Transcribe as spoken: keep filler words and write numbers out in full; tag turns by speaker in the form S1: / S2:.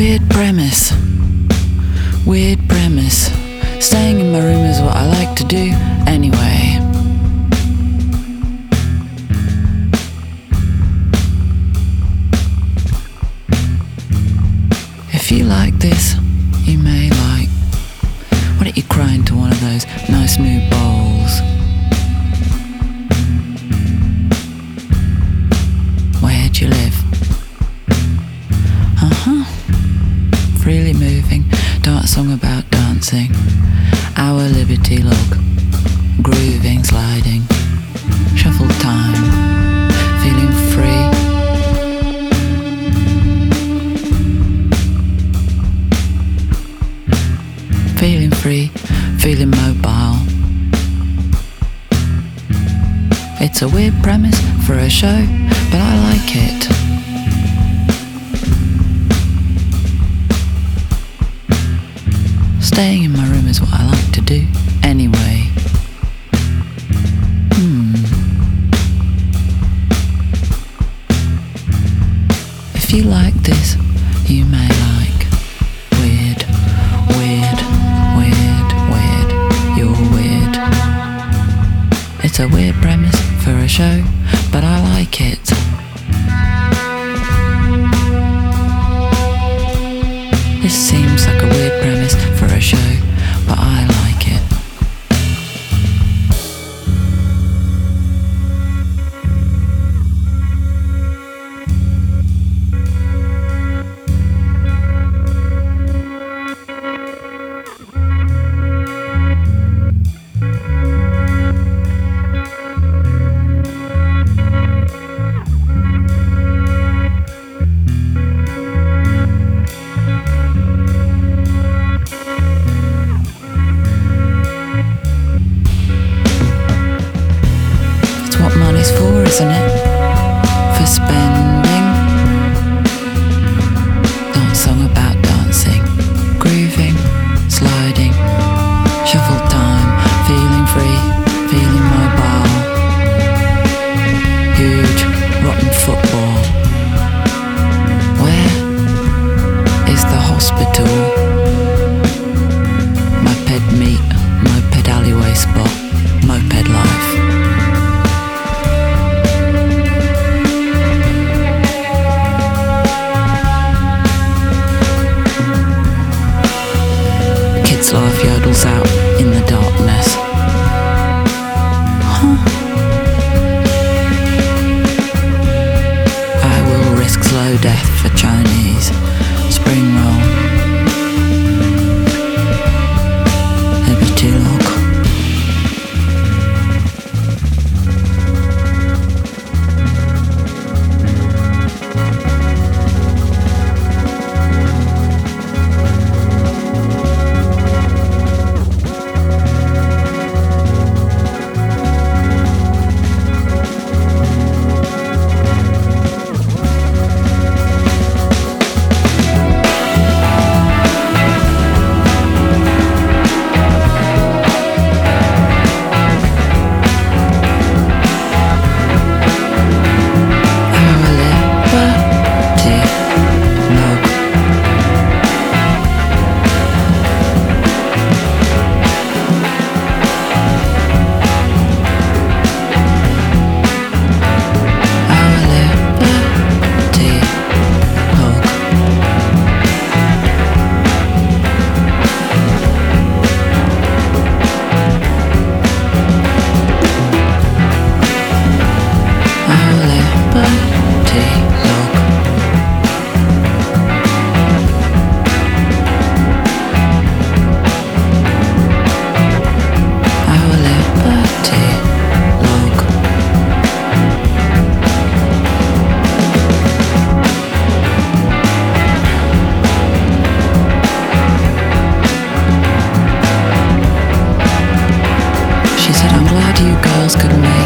S1: Weird premise, weird premise. Staying in my room is what I like to do anyway. If you like this, you may like. Why don't you cry into one of those nice new bowls? Where do you live? Uh-huh. Freely moving, dance song about dancing. Our liberty log, grooving, sliding. Shuffle time, feeling free. Feeling free, feeling mobile. It's a weird premise for a show, but I like it. Staying in my room is what I like to do anyway. Hmm. If you like this, you may like. Weird, weird, weird, weird. You're weird. It's a weird premise for a show, but I like it. This seems like a weird premise for a show, but I like it. What money's for, isn't it? For spending. Dance song about dancing, grooving, sliding, shuffle time, feeling free, feeling mobile. Huge, rotten football. Where is the hospital? Moped meet, moped alleyway spot, moped life. Life yodels out in the darkness. Huh. I will risk slow death for Chinese spring roll. Liberty log. You girls could make